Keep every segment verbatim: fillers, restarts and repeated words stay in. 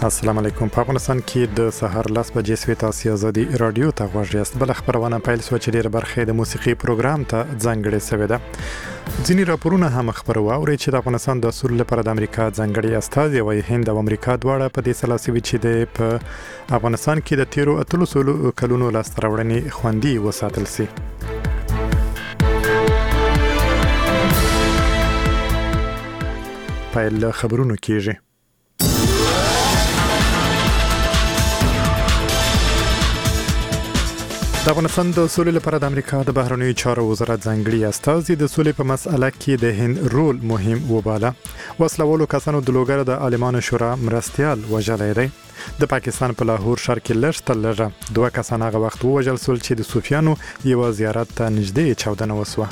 السلام علیکم. په افغانستان کې د سحر لاس بجې سوي تاسو ازادي رادیو ته غوږ یاست. بل خبرونه پیل سو چې ډیره برخه د موسیقي پروګرام ته ځانګړې شوې ده. ځینې راپورونه هم خبرو اوري چې د افغانستان د اصول لپاره د امریکا ځانګړي استازي او هند او امریکا دواړه په دې سلاسي چې د په افغانستان کې د تیرو اتلو سلو کلونو لاس راوړنې خوندي وساتل سي. پیل خبرونه کیږي. د افغانستان د سولې لپاره د امریکا د بهرنیو چارو وزارت ځانګړي استازي د سولې په مسأله کې د هند رول مهم وباله. وسلوالو کسانو د لوګر د عالمانو شورا مرستيال وژلای دی. د پاکستان په لاهور ښار کې لږ تر لږه دوه کسان هغه وخت وژل شول چې د صوفیانو یو زیارت ته نږدې چاودنه وسوه.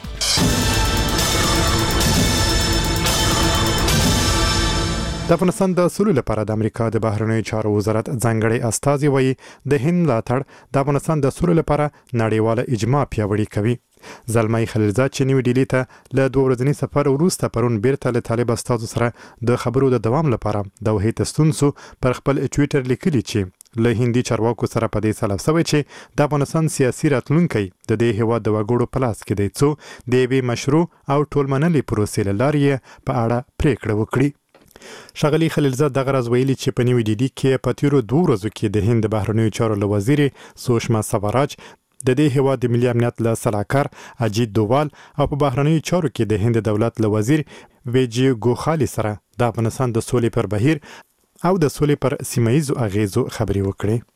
د افغانستان د سولې لپاره د امریکا د بهرنیو چارو وزارت ځانګړي استازي وایي د هند ملاتړ د افغانستان د سولې لپاره نړیواله اجماع پیاوړې کوي. زلمي خلیلزاد چې نیو ډیلی ته له دوه ورځني سفر وروسته پرون بیرته له طالب استازو سره د خبرو د دوام لپاره د وحید تستونسو پر خپل ټوئیټر لیکلي چې له هندي چارواکو سره په دې سلام سوي چې د افغانستان سیاسي راتلونکي د دې هیواد د وګړو په لاس کې دی څو د یوې مشروع او ټولمنلې پروسې له لارې په اړه پریکړه وکړي. شغلی خلیلزاد دغه راز ویلي چې په نیو ډیلی کې په تیرو دوه ورځو کې د هند بهرنیو چارو له وزیر سوشما سوراج د دې هیواد د ملي امنیت له سلاکار اجیت دووال او په بهرنیو چارو کې د هند دولت له وزیر ویجی ګوخالي سره د افغانستان د سولې پر بهیر او د سولې پر سیمایي اغیزو خبري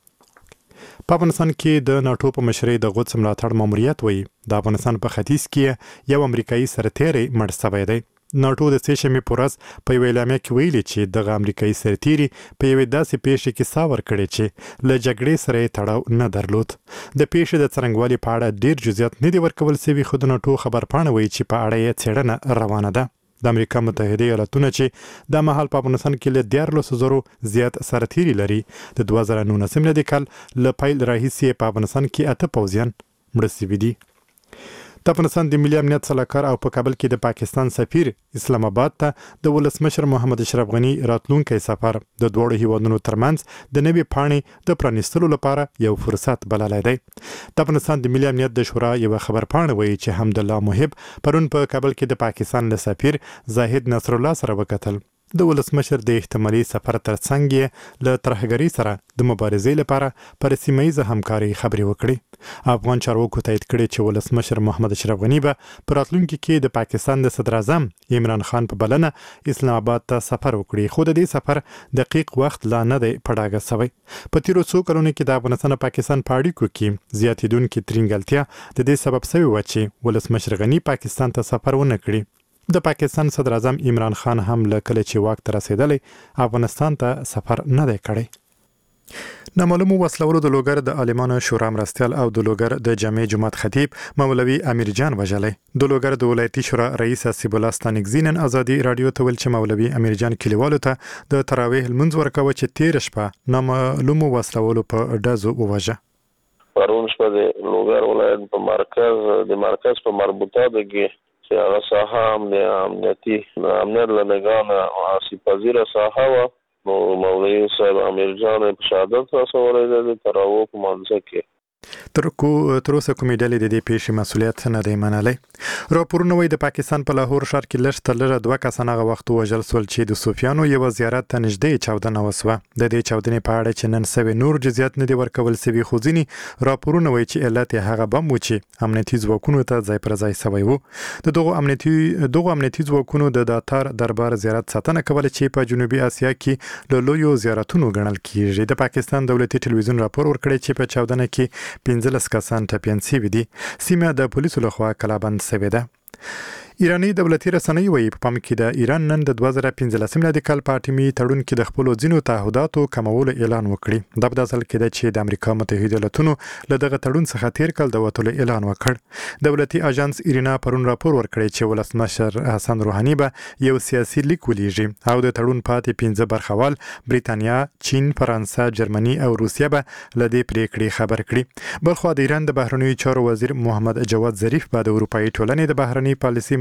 وکړي. په افغانستان کې د ناتو په مشرۍ د قدس ملاتړ ماموریت وایي د افغانستان په ختیځ کې یو امریکایي سرتیری مړ شوی دی. ناتو د سېشمې پورس په یو اعلامیه کې ویلي چې دغه امریکایي سرتیری په یوې داسې پیښه کې ساور کړي چې له جګړې سره تړاو نه درلود. د پیښې د څرنګوالي په اړه ډیر جزئیات نه دي ورکول شوي، خو د ناتو خبرپاڼه وایي چې په اړه یې څېړنه روانه ده. د امریکا متحده ایالاتونه چې د مهال په افغانستان کې له دیارلسو زرو زیات سرتیري لري د دوه زره نولسم د کال له پیل راهیسې په افغانستان کې اته پوځیان مړه شوي دي. د افغانستان د ملي امنیت سلاکار او په کابل کې د پاکستان سفیر اسلام آباد ته د ولسمشر محمد اشرف غنی راتلونکي سفر د دوړو هیوادونو ترمنځ د نوي پاڼې د پرانیستلو لپاره یو فرصت بللی دی. د افغانستان د ملي امنیت د شورا یو خبرپاڼه وایي چې حمدالله محب پرون په کابل کې د پاکستان له سفیر زاهد نصر الله سره وکتل. د ولسمشر د احتمالي سفر ترڅنګ یې له ترهګرۍ سره د مبارزې لپاره پر سیمه‌ییزه همکاري خبرې وکړي. افغان چارواکو تایید کړي چې ولسمشر محمد اشرف غنی به په راتلونکي کې د پاکستان د صدر اعظم عمران خان په بلنه اسلام آباد ته سفر وکړي، خو د دې سفر دقیق وخت لا نه دی په ډاګه شوی. په تیرو څو کلونو کې د افغانستان او پاکستان په اړیکو کې زیاتېدونکې ترینګلتیا د دې سبب شوې وه چې ولسمشر غنی پاکستان ته سفر ونه کړي. د پاکستان صدر اعظم عمران خان هم له کله چې واک ته رسېدلی افغانستان ته سفر نه دی کړی. نامعلومو وسلوالو د لوګر د عالمانو شورا مرستیال او د لوګر د جامع جماعت خطیب مولوي امیر جان وژلی. د لوګر د ولایتي شورا رئیس حسیب الله ستانکزي نن ازادي رادیو ته ویل چې مولوي امیر جان کلیوالو ته د تراویح لمونځ ورکوه چې تېره شپه نامعلومو وسلوالو په ډزو ووژه. پرون شپه د لوګر ولایت په مرکز د مرکز په مربوطه دګي چې هغه ساحه هم د امنیتي امنیت له نگاه آسیب پذیره ساحه وه، نو مولوي صاحب امیر جان په شهادت رسولی دی د تراویح په مانځه کې. تر اوسه کومې ډلې د دې پیښې مسؤلیت نه دی منلی. راپورونه وایي د پاکستان په لاهور ښار کې لږ تر لږه دوه کسان هغه وخت وژل شول چې د صوفیانو یوه زیارت ته نږدې چاودنه وسوه. د دې چاودنې په اړه چې نن سوی نور جزئیات نه دي ورکول شوي، خو ځینې راپورونه وایي چې علت یې هغه بم و چې امنیتي ځواکونو ته ځای پر ځای سوی و. د دغو امنیتي دغو امنیتي ځواکونو د داتار دربار زیارت ساتنه کوله چې په جنوبي اسیا کې له لویو زیارتونو ګڼل کیږي. د پاکستان دولتي ټلویزیون راپور ورکړی چې په چاودنه کې پنځلس کسان ټپیان شوي دي. سیمه د پولیسو لخوا کلابند شوې ده. ایرانی دولتي رسنۍ وایي په پام کې د ایران نن د دوه زره پنځلسم میلادي کال په اټومي تړون کې د خپلو ځینو تعهداتو کمولو اعلان وکړي. دا په داسې حال کې ده چې د امریکا متحده ایالاتونو له دغه تړون څخه تیر کال د وتلو اعلان وکړ. دولتي اژانس ایرنا پرون راپور ورکړی چې ولسمشر حسن روحاني به یو سیاسي لیک ولیږي او د تړون پاتې پنځه برخوال بریتانیا، چین، فرانسه، جرمني او روسیه به له دې پریکړې خبر کړي. بلخوا د ایران د بهرنیو چارو وزیر محمد جواد ظریف به د اروپایي ټولنې د بهرنۍ پالیسي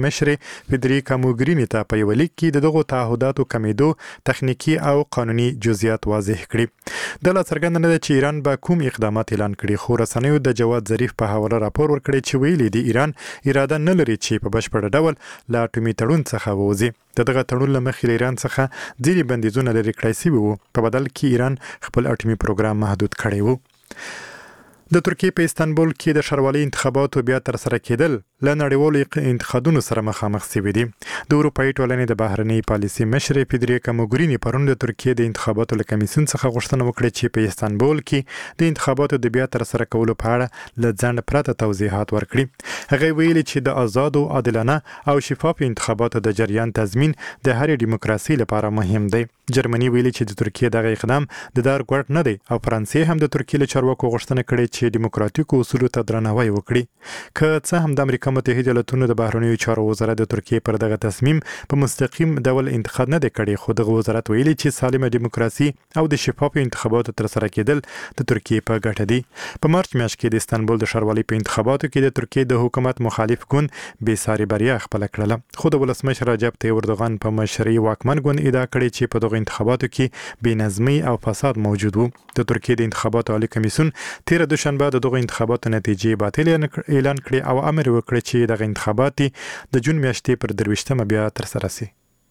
مشرې فدریکا موګرینی ته په یو لیک کې د دغو تعهداتو کمیدو تخنیکی او قانوني جزئیات واضح کړي. د لا څرګند نه ده چې ایران به کوم اقدامات اعلان کړي، خو رسنیو د جواد ظریف په حواله راپور ورکړی چې ویلي دی ایران اراده نه لري چې په بشپړ ډول لا اټومي تړون څخه ووځي. د دغه تړون له مخې ایران څخه ځینې بندیزونه لرې کړای شوي وو، په بدل کې ایران خپل اټومي پروګرام محدود کړی وو. د ترکیې په استانبول کې د ښاروالۍ انتخاباتو بیا تر سره کېدل له نړیوالو انتقادونو سره مخامخ شوي دي. د اروپایي ټولنې د بهرنۍ پالیسي مشرې فدریکا موګرینی پرون د ترکیې د انتخاباتو له کمیسیون څخه غوښتنه وکړه چې په استانبول کې د انتخاباتو د بیا تر سره کولو په اړه له ځنډ پرته توضیحات ورکړي. هغه ویلي چې د آزاد او عادلانه او شفاف انتخاباتو د جریان تضمین د هرې دیموکراسي لپاره مهم دی. جرمني ویلي چې د ترکیې دغه اقدام د دار ګوټ نه دی او فرانسې هم د ترکیې له چارواکو غوښتنه کړې چې دیموکراتیکو اصولو ته درناوی وکړي. که څه هم د امریکا متحده ایالاتونو د بهرنیو چارو وزارت د ترکیې پر دغه تصمیم په مستقیم ډول انتقاد نه دی کړی، خو دغه وزارت ویلي چې سالمه دیموکراسي او د شفافو انتخاباتو تر سره کېدل د ترکیې په ګټه دي. په مارچ میاشت کې د استانبول د ښاروالۍ په انتخاباتو کې د ترکیې د حکومت مخالف ګوند بې ساري بریا خپله کړله، خو د ولسمشر رجب طیب اردوغان په مشرۍ واکمن ګوند ادعا کړې چې په دغه انتخاباتو کې بې نظمي او فساد موجود وو. د ترکیې د انتخاباتو عالی کمیسیون تیر دوشنبه د دغه انتخاباتو نتیجې باطل اعلان کړې او امر وکړ چې دغه انتخابات د جون میاشتې پر درویشتمه بیا تر سره شي.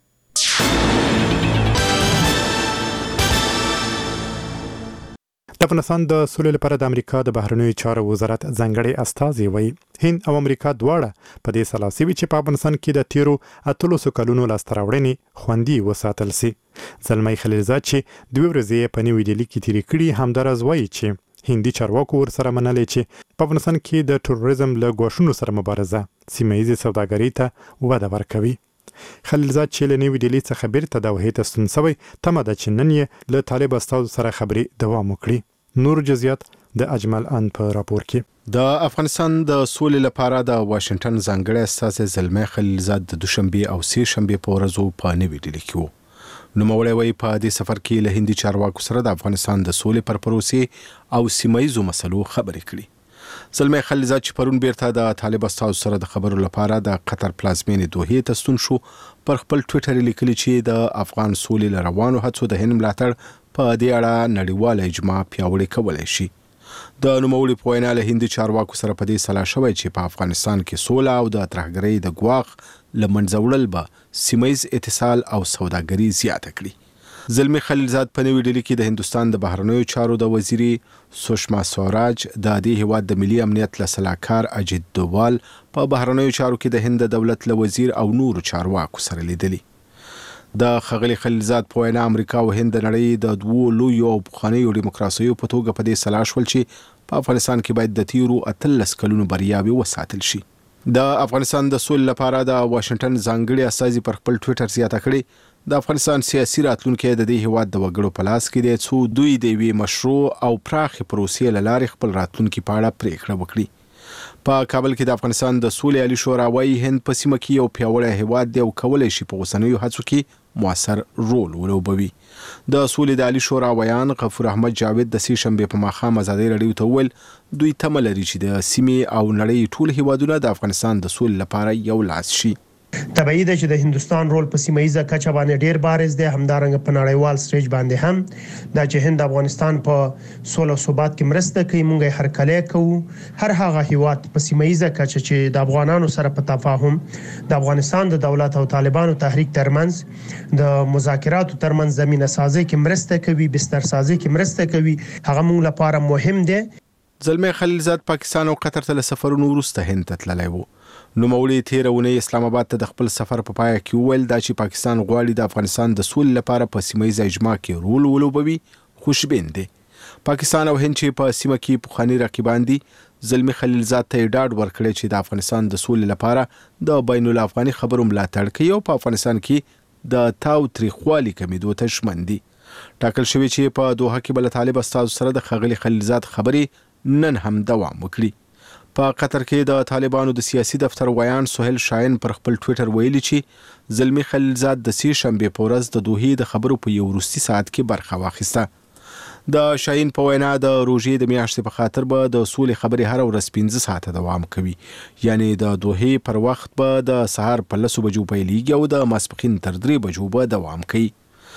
د افغانستان د سولې لپاره د امریکا د بهرنیو چارو وزارت ځانګړی استازی وایي هند او امریکا دواړه په دې سلا سوي چې په افغانستان کې د تیرو اتلسو کلونو لاسته راوړنې خوندي وساتل سي. زلمی خلیلزاد چې دوه ورځې په نیو ډیلي کې تیرې کړي همدارز وایي چې هندي چارواکو ورسره منلې چې په افغانستان کې د تروریزم له ګواښونو سره مبارزه سیمه ییزې سوداګرۍ ته وده ورکوي. خلیلزاد چې له نیو ډیلي څخه بیرته د وحید ستون سوی تمه ده چې نن یې له طالب استازو سره خبرې دوام وکړي. نور جزئیات د اجمل ان په راپور کې. د افغانستان د سولې لپاره د واشنگټن ځانګړی استازی زلمی خلیلزاد د دوشنبه او سه شنبه په ورځو په نیو ډیلي کې وو. نوموړی وایي په دې سفر کې له هندي چارواکو سره د افغانستان د سولې پر پروسې او سیمه ییزو مسلو خبرې کړي. زلمی خلیلزاد چې پرون بیرته د طالب استازو سره د خبرو لپاره د قطر پلازمینې دوحې ته ستون شو، پر خپل ټویټر لیکلي چې د افغان سولې له روانو هڅو د هند ملاتړ په دې اړه نړیواله اجماع پیاوړې کولی شي. د نوموړي په وینا له هندي چارواکو سره په دې سلا شوی چې په افغانستان کې سوله او د ترهګرۍ د ګواښ له منځه وړل به سیمه ییز اتصال او سوداګري زیاته کړي. زلمی خلیلزاد په نیو ډیلي کې د هندوستان د بهرنیو چارو د وزیري سوشما سوراج د دې هیواد د ملي امنیت له سلاکار اجیت دووال په بهرنیو چارو کې د هند دولت له وزیر او نورو چارواکو سره لیدلي. د ښاغلي خلیلزاد په وینا امریکا او هند د نړۍ د دوو لویو او پخوانیو دیموکراسیو په توګه په دې سلا شول چې په افغانستان کې باید د تیرو اتلس کلونو بریاوې وساتل شي. د افغانستان د سولې لپاره د واشنگټن ځانګړي استازي پر خپل ټویټر زیاته کړې د افغانستان سیاسي راتلونکی د دې هیواد د وګړو په لاس کې دی، څو دوی د یوې مشروع او پراخې پروسې له لارې خپل راتلونکي په اړه پریکړه وکړي. په کابل کې د افغانستان د سولې عالی شورا وایي هند په سیمه کې یو پیاوړی هیواد دی او کولی شي په اوسنیو هڅو کې مؤثر رول ولوبوي. د سولې د عالی شورا ویان غفور احمد جاوید د سې شنبې په ماښام ازادي راډیو ته وویل دوی تمه لري چې د سیمې او نړۍ ټول هیوادونه د افغانستان د سولې لپاره یو لاس شي. طبیعي ده چې د هندستان رول په سیمه ییزه کچه باندې ډیر بارز دی، همدارنګه په نړیوال سټیج باندې هم دا چې هند افغانستان په سوله او ثبات کې مرسته کوي. مونږ هر کله کوو هر هغه هیواد په سیمه ییزه کچه چې د افغانانو سره په تفاهم د افغانستان د دولت او طالبانو تحریک ترمنځ د مذاکراتو ترمنځ زمينه سازي کې مرسته کوي، بستر سازي کې مرسته کوي، هغه مونږ لپاره مهم دی. زلمی خلیلزاد پاکستان او قطر ته له سفرونو وروسته هند ته تللی و. نوموړي تیره اونۍ اسلام آباد ته د خپل سفر په پای کې وویل دا چې پاکستان غواړي د افغانستان د سولې لپاره په سیمه ییزه اجماع کې رول ولوبوي خوشبین دی. پاکستان او هند چې په سیمه کې پخواني رقیبان دي، زلمی خلیلزاد ته ډاډ ورکړی چې د افغانستان د سولې لپاره د بین الافغاني خبرو ملاتړ کوي او په افغانستان کې د تاو تریخوالي کمیدو ته ژمن دي. ټاکل شوی چې په دوحه کې بل طالب استازو سره د ښاغلي خلیلزاد خبرې نن هم دوام وکړي. په قطر کې د طالبانو د سیاسي دفتر ویان سهیل شاهین پر خپل ټویټر ویلي چې زلمی خلیلزاد د سې شنبې په ورځ د دوحې د خبرو په یو وروستي ساعت کې برخه واخیسته. د شاهین په وینا د روژې د میاشتې په خاطر به د سولې خبرې هر ورځ پنځه ساعته دوام کوي، یعنی د دوحې پر وخت به د سهار په لسو بجو پیلیږي او د ماسپښین تر درې بجو به دوام کوي.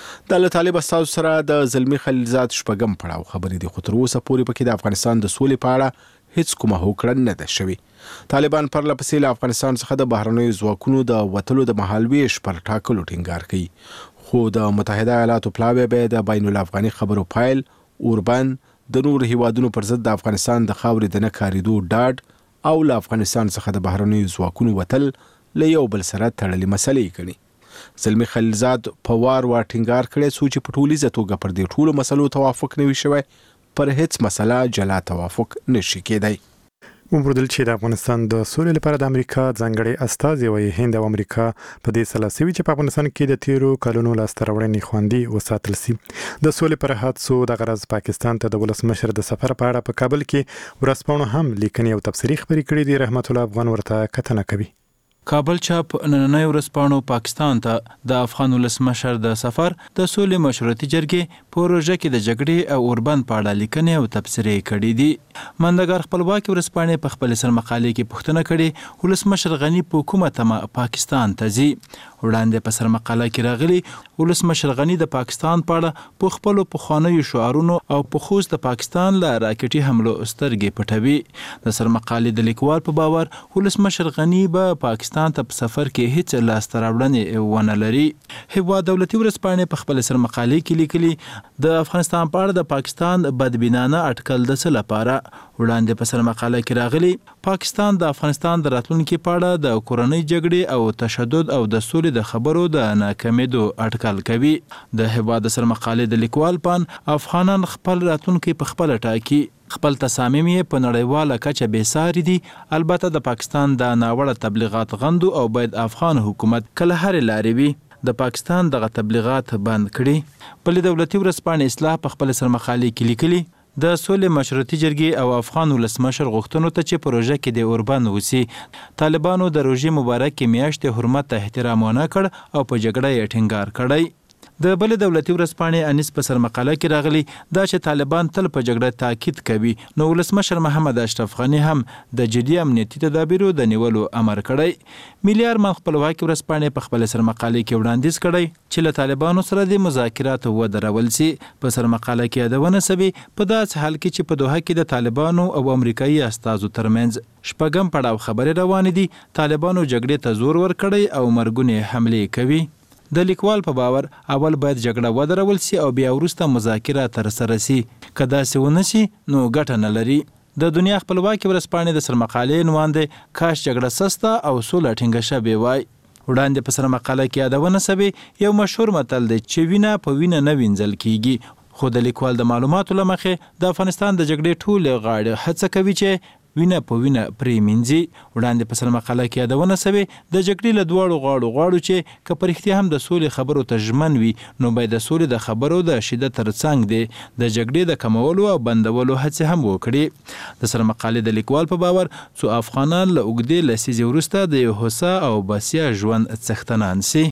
د له طالب استازو سره د زلمي خلیلزاد شپږم پړاو خبرې دي، خو تر اوسه پورې پکې د افغانستان د سولې په اړه هیڅ کومه هوکړه نه ده شوې. طالبان پرله پسې له افغانستان څخه د بهرنیو ځواکونو د وتلو د مهالویش پر ټاکلو ټینګار کوي، خو د متحده ایالاتو پلاوی به د بین الافغاني خبرو پایل اوربند د نور هیوادونو پر ضد د افغانستان د خاورې د نه کاریدو ډاډ او له افغانستان څخه د بهرنیو ځواکونو وتل له یو بل سره تړلې مسلې کړي. زلمي خلیلزاد په وار وار ټینګار کړی څو چې په ټولیزه توګه پر دې ټولو مسلو توافق نه وي شوی، پر هیڅ مسله جلا توافق نشي کېدی. ومردل چې د افغانستان د سولې لپاره د امریکا ځانګړي استازي وایي هند او امریکا په دې سلا سوي چې په افغانستان کې د تیرو کلونو لاسته راوړنې خوندي وساتل سي. د سولې پر حادثو د غرض پاکستان ته د ولسمشر د سفر په اړه په کابل کې ورځپاڼو هم لیکنې او تبصرې خبرې کړې دي. رحمت الله افغان ورته کتنه کوي. کابل چاپ نننۍ ورځپاڼو پاکستان ته د افغان ولسمشر د سفر د سولې مشورتي جرګې پروژه کې د جګړې او اوربند په اړه لیکنې او تبصرې کړې دي. مندګار خپلواکي ورځپاڼې په خپل سر مقالې کې پوښتنه کړې ولسمشر غنی په کومه تمه پاکستان ته ځي. وړاندې په سر مقاله کې راغلي ولسمشر غنی د پاکستان په اړه په خپل پخوانیو شعارونو او په خصوص د پاکستان له راکټي حملو سترګې پټوي. د سر مقالې د لیکوال په باور ولسمشر غنی به پاکستان ته په سفر کې هیڅ لاسته راوړنې ونه لري. هیواد دولتي ورځپاڼې په خپل سر مقالې کې لیکلي د افغانستان په اړه د پاکستان بدبینانه اټکل د څه لپاره. وړاندې په سر مقاله کې راغلي پاکستان د افغانستان د راتلونکي په اړه د کورنۍ جګړې او تشدد او د سولې د خبرو د ناکامیدو اټکل کوي. د هیواد سر مقالې د لیکوال پان افغانان خپل راتلونکي په خپل ټاکي، خپل تصامیم یې په نړیواله کچه بې ساري دي. البته د پاکستان د ناوړه تبلیغات غندو او باید افغان حکومت کله هر لارې وي د پاکستان دغه تبلیغات بند کړي. بل دولتي ورځپاڼې اصلاح په خپل سر مقالې کې لیکلي د سولې مشورتي جرګې او افغان ولسمشر غوښتنو ته چې پروژه کې د اوربند وسی طالبانو د روژې مبارکې میاشتې حرمت ته احترام ونه کړ او په جګړه یې ټینګار کړی. د بل دولتي ورځپاڼې انیس په سر مقاله کې راغلي دا چې طالبان تل په جګړه تاکید کوي، نو ولسمشر محمد اشرف غنی هم د جدي امنیتي تدابیرو د نیولو امر کړی. ملي ارمان خپلواکي ورځپاڼې په خپل سر مقاله کې وړاندیز کړی چې له طالبانو سره د مذاکراتو ودرول سي. په سر مقاله کې یادونه سوي په داسې حال کې چې په دوحه کې د طالبانو او امریکایي استازو ترمنځ شپږم پړاو خبرې روانې دي. طالبانو جګړې ته زور ورکړی او مرګونې حملې کوي. د لیکوال په باور اول باید جګړه ودرول سي او بیا وروسته مذاکرات ترسره سي. که داسې ونه سي نو ګټه نه لري. د دنیا خپلواکي ورځپاڼې د سر مقالې عنوان دی کاش جګړه سسته او سوله ټینګه شوې وای. وړاندې په سر مقاله کې یادونه سوي یو مشهور متل دی چې وینه په وینه نه وینځل کیږي، خو د لیکوال د معلوماتو له مخې د افغانستان د جګړې ټولې غاړې هڅه کوي چې وینه په وینه پرې مینځي. وړاندې په سر مقاله کې یادونه سوي د جګړې له دواړو غاړو غواړو چې که په رښتیا هم د سولې خبرو ته ژمن وي نو باید د سولې د خبرو د شدت ترڅنګ دی د جګړې د کمولو او بندولو هڅې هم وکړي. د سر مقالې د لیکوال په باور څو افغانان له اوږدې لسیزې وروسته د یو هوسا او باسیا ژوند څښتنان سي.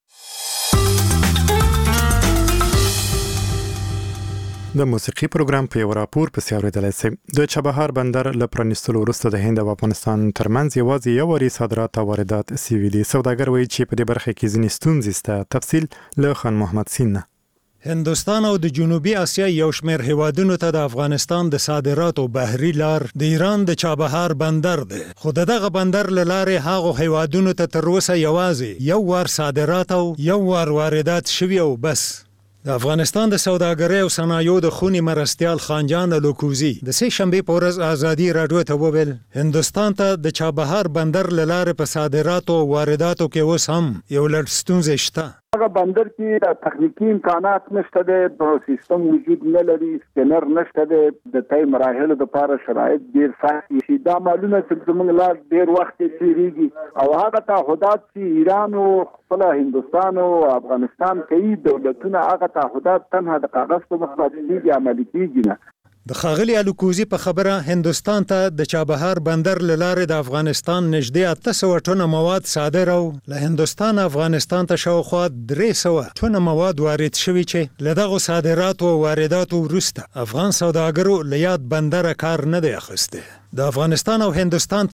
د موسیقي پروګرام په یو راپور پسې اورېدلی سئ. د چابهار بندر له پرانیستلو وروسته د هند او افغانستان ترمنځ یوازې یو واري صادرات او واردات سوي دي. سوداګر وایي چې په دې برخه کې ځینې ستونزې شته. تفصیل له خان محمد سین نه. هندوستان او د جنوبي اسیا یو شمېر هیوادونو ته د افغانستان د صادراتو بحري لار د ایران د چابهار بندر دی، خو دغه بندر له لارې هغو هیوادونو ته تر اوسه یوازې یو وار صادرات او یو وار واردات شوي او بس. د افغانستان د سوداګرۍ او صنایعو د خونې مرستیال خانجان لوکوزي د سې شنبې په ورځ ازادي راډیو ته وویل هندوستان ته د چابهار بندر له لارې په صادراتو او وارداتو کې اوس هم یو لړ ستونزې شته. هغه بندر کې تخنیکی امکانات نشته دی، سیستم وجود نه لري، سکینر نشته دی، د تای مراحلو لپاره شرایط ډیر سخت دي. دا معلومه چې زموږ لار ډیر وخت تیریږي او هغه تعهدات چې ایران او خپل هندوستان او افغانستان کوي دولتونه هغه تعهدات تنها د کاغذ په مخ باندې عملي کیږي نه. د ښاغلي الوکوزي په خبره هندستان ته د چابهار بندر له لارې د افغانستان نږدې اته سوه ټنه مواد صادر او له هندستان افغانستان ته شاوخوا درې سوه ټنه مواد وارد شوي چې له دغو صادراتو او وارداتو وروسته افغان سوداګرو له یاد بندره کار نه دی اخیستی. د افغانستان او هندستان